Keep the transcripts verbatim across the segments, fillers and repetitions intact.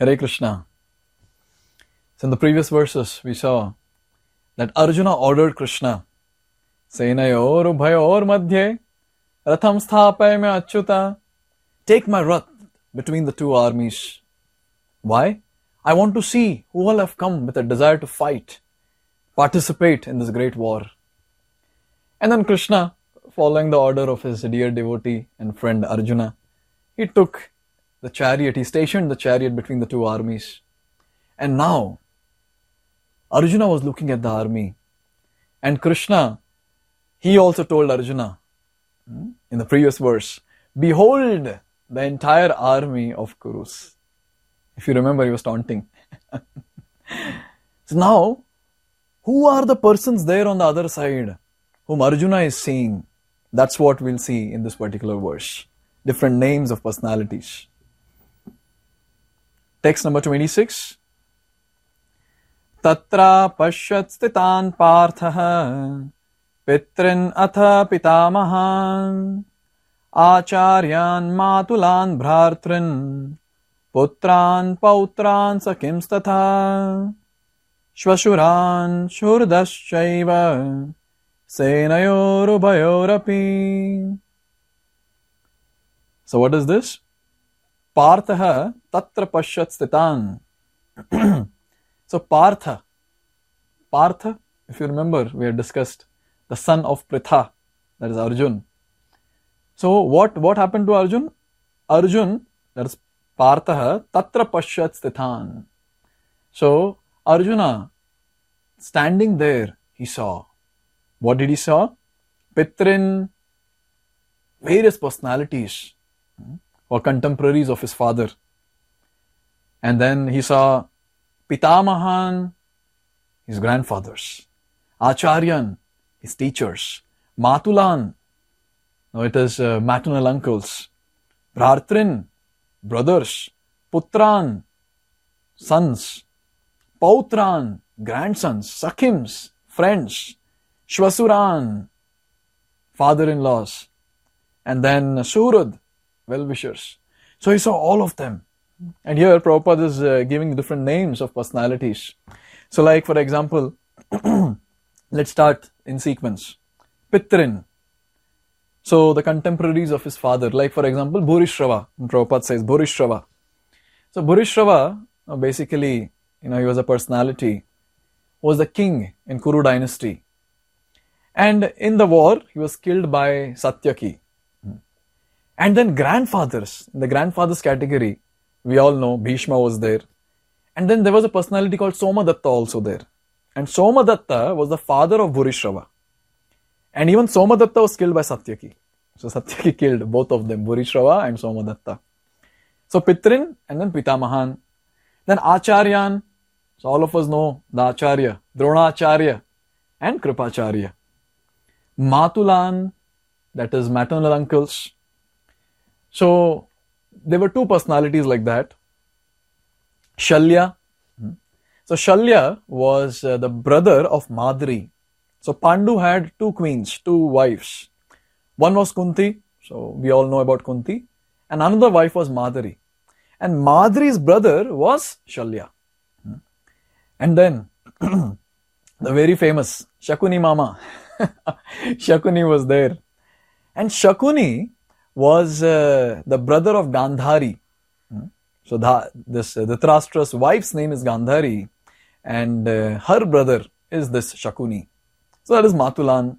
Hare Krishna. So in the previous verses, we saw that Arjuna ordered Krishna, Senayor ubhayor madhye ratham sthapayame achyuta. Take my rath between the two armies. Why? I want to see who all have come with a desire to fight, participate in this great war. And then Krishna, following the order of his dear devotee and friend Arjuna, he took the chariot, he stationed the chariot between the two armies. And now, Arjuna was looking at the army. And Krishna, he also told Arjuna, in the previous verse, behold the entire army of Kurus. If you remember, he was taunting. So now, who are the persons there on the other side whom Arjuna is seeing? That's what we'll see in this particular verse. Different names of personalities. Text number twenty-six. Tatra pashyat stitan parthaha pitrin atha pitamahan acharyan matulan bhrartrin putran pautran sakims tatha shvashuran shurdaschaiva senayor ubhayorapi. So what is this? Partha tatra pashyat stitan. So Partha, Partha, if you remember, we had discussed the son of Pritha, that is Arjun. So what, what happened to Arjun? Arjun, that is Partha, tatra pashyat stitan. So Arjuna, standing there, he saw. What did he saw? Pitrin, various personalities or contemporaries of his father. And then he saw Pitamahan, his grandfathers. Acharyan, his teachers. Matulan, no, it is uh, maternal uncles. Bhartrin, brothers. Putran, sons. Pautran, grandsons. Sakhims, friends. Shvasuran, father-in-laws. And then Surad, well-wishers. So he saw all of them. And here Prabhupada is uh, giving different names of personalities. So like for example, let's start in sequence. Pitrin. So the contemporaries of his father, like for example, Bhurishrava. Prabhupada says Bhurishrava. So Bhurishrava, uh, basically, you know, he was a personality, was the king in Kuru dynasty. And in the war, he was killed by Satyaki. And then grandfathers, in the grandfathers category, we all know Bhishma was there. And then there was a personality called Somadatta also there. And Somadatta was the father of Bhurishrava. And even Somadatta was killed by Satyaki. So Satyaki killed both of them, Bhurishrava and Somadatta. So Pitrin and then Pitamahan. Then Acharyan. So all of us know the Acharya, Dronacharya and Kripacharya. Matulan, that is maternal uncles. So there were two personalities like that. Shalya. So Shalya was uh, the brother of Madri. So Pandu had two queens, two wives. One was Kunti. So we all know about Kunti. And another wife was Madri. And Madri's brother was Shalya. And then the very famous Shakuni Mama. Shakuni was there. And Shakuni was uh, the brother of Gandhari. So the, this uh, Dhritarashtra's wife's name is Gandhari, and uh, her brother is this Shakuni. So that is Matulan.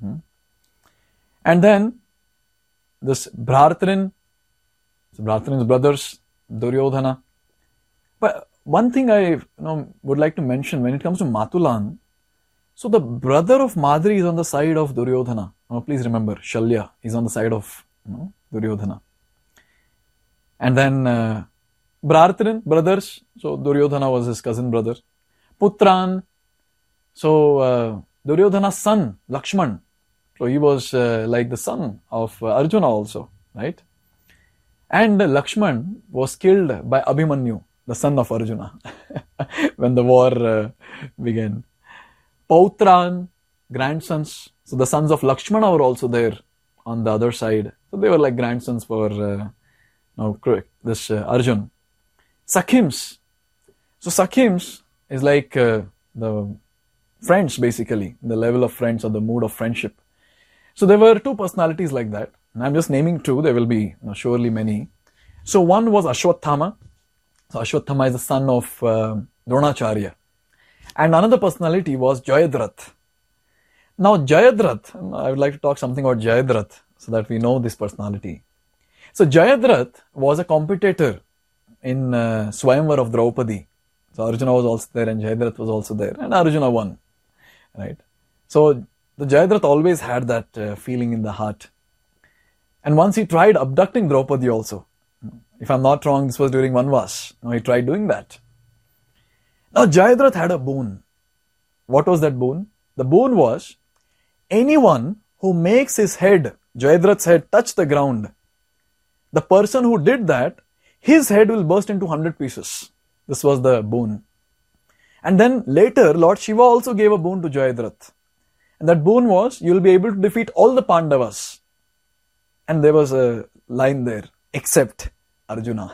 And then this Bhartrin, so Bhartrin's brothers, Duryodhana. But one thing I you know, would like to mention when it comes to Matulan, so the brother of Madri is on the side of Duryodhana. Now please remember, Shalya is on the side of you know, Duryodhana. And then uh, Bhartrin, brothers, so Duryodhana was his cousin brother. Putran, so uh, Duryodhana's son, Lakshman. So he was uh, like the son of uh, Arjuna also, right? And Lakshman was killed by Abhimanyu, the son of Arjuna, when the war uh, began. Pautran, grandsons. So the sons of Lakshmana were also there on the other side. So they were like grandsons for uh, no, this uh, Arjun. Sakhims. So Sakhims is like uh, the friends, basically, the level of friends or the mood of friendship. So there were two personalities like that. And I'm just naming two, there will be you know, surely many. So one was Ashwatthama. So Ashwatthama is the son of uh, Dronacharya. And another personality was Jayadratha. Now Jayadratha, I would like to talk something about Jayadratha so that we know this personality. So Jayadratha was a competitor in uh, Swayamvar of Draupadi. So Arjuna was also there and Jayadratha was also there and Arjuna won. Right? So the Jayadratha always had that uh, feeling in the heart. And once he tried abducting Draupadi also. If I'm not wrong, this was during Vanvas. Now he tried doing that. Now Jayadratha had a boon. What was that boon? The boon was anyone who makes his head, Jayadratha's head, touch the ground, the person who did that, his head will burst into one hundred pieces. This was the boon. And then later, Lord Shiva also gave a boon to Jayadratha. And that boon was, you will be able to defeat all the Pandavas. And there was a line there, except Arjuna.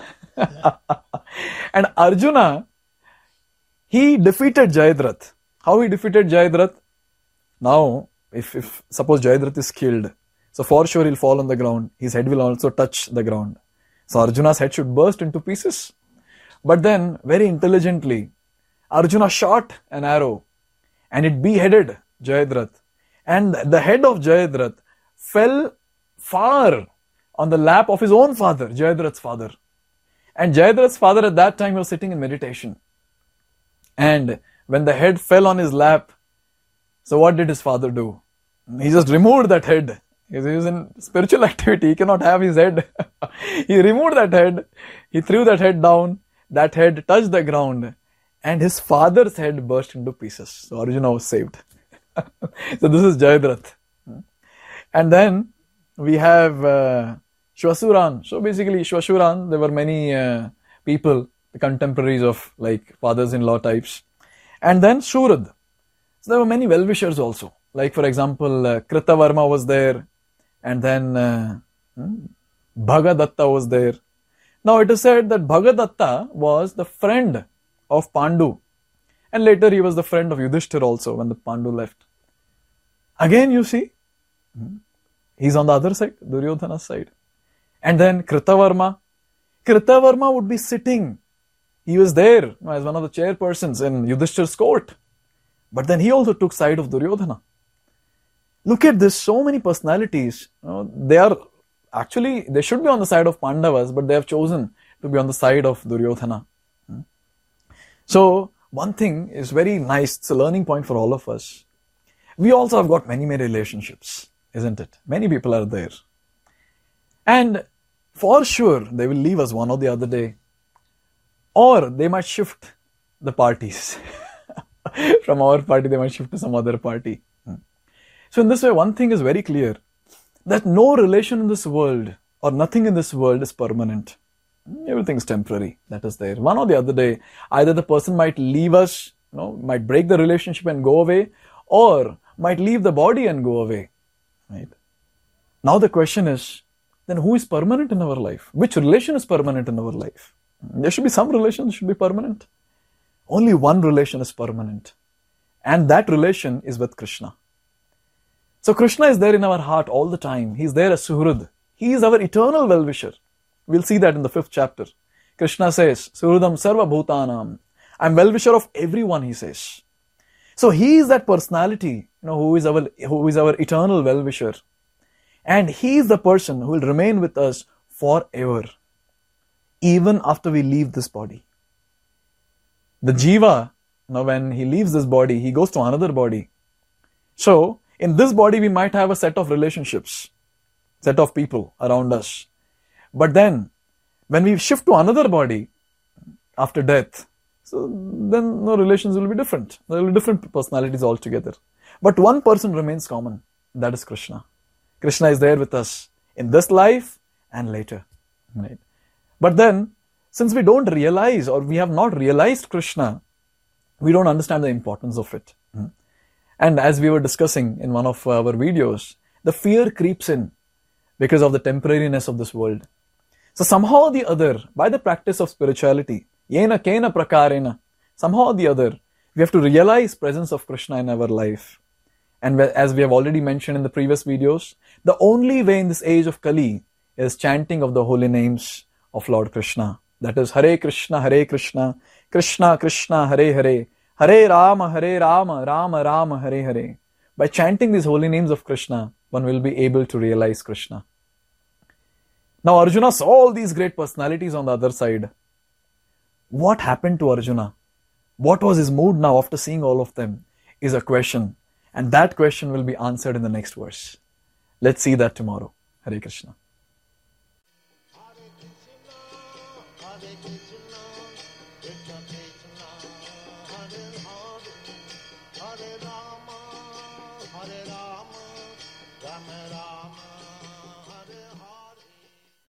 And Arjuna, he defeated Jayadratha. How he defeated Jayadratha? Now, if, if suppose Jayadratha is killed, so for sure he'll fall on the ground. His head will also touch the ground. So Arjuna's head should burst into pieces. But then, very intelligently, Arjuna shot an arrow and it beheaded Jayadratha. And the head of Jayadratha fell far on the lap of his own father, Jayadratha's father. And Jayadratha's father at that time was sitting in meditation. And when the head fell on his lap, so what did his father do? He just removed that head. He was in spiritual activity. He cannot have his head. He removed that head. He threw that head down. That head touched the ground. And his father's head burst into pieces. So Arjuna was saved. So this is Jayadratha. And then we have uh, Shvasuran. So basically Shvasuran, there were many uh, people, the contemporaries of like fathers-in-law types. And then Shurad. So there were many well-wishers also. Like for example, uh, Kritavarma was there. And then uh, hmm, Bhagadatta was there. Now it is said that Bhagadatta was the friend of Pandu. And later he was the friend of Yudhishthira also when the Pandu left. Again you see, hmm, he's on the other side, Duryodhana's side. And then Kritavarma. Kritavarma would be sitting. He was there as one of the chairpersons in Yudhishthira's court. But then he also took side of Duryodhana. Look at this, so many personalities. You know, they are actually, they should be on the side of Pandavas, but they have chosen to be on the side of Duryodhana. Hmm? So, one thing is very nice, it's a learning point for all of us. We also have got many, many relationships, isn't it? Many people are there. And for sure, they will leave us one or the other day. Or they might shift the parties. From our party, they might shift to some other party. Hmm. So in this way, one thing is very clear, that no relation in this world or nothing in this world is permanent. Everything is temporary. That is there. One or the other day, either the person might leave us, you know, might break the relationship and go away, or might leave the body and go away. Right? Now the question is, then who is permanent in our life? Which relation is permanent in our life? There should be some relation that should be permanent. Only one relation is permanent. And that relation is with Krishna. So Krishna is there in our heart all the time. He is there as Suhrud. He is our eternal well-wisher. We'll see that in the fifth chapter. Krishna says, Suhrudam sarva bhutanam. I'm well-wisher of everyone, he says. So he is that personality, you know, who is our, who is our eternal well-wisher. And he is the person who will remain with us forever. Even after we leave this body. The jiva, you know, when he leaves this body, he goes to another body. So, in this body, we might have a set of relationships, set of people around us. But then, when we shift to another body after death, so then no relations will be different. There will be different personalities altogether. But one person remains common. That is Krishna. Krishna is there with us in this life and later. Right? But then, since we don't realize or we have not realized Krishna, we don't understand the importance of it. And as we were discussing in one of our videos, the fear creeps in because of the temporariness of this world. So somehow or the other, by the practice of spirituality, Yena kena prakarena. Somehow or the other, we have to realize presence of Krishna in our life. And as we have already mentioned in the previous videos, the only way in this age of Kali is chanting of the holy names of Lord Krishna. That is Hare Krishna, Hare Krishna, Krishna Krishna, Hare Hare, Hare Rama, Hare Rama, Rama Rama, Hare Hare. By chanting these holy names of Krishna, one will be able to realize Krishna. Now Arjuna saw all these great personalities on the other side. What happened to Arjuna? What was his mood now after seeing all of them is a question. And that question will be answered in the next verse. Let's see that tomorrow. Hare Krishna. Hare Rama, Hare Rama, Rama Rama.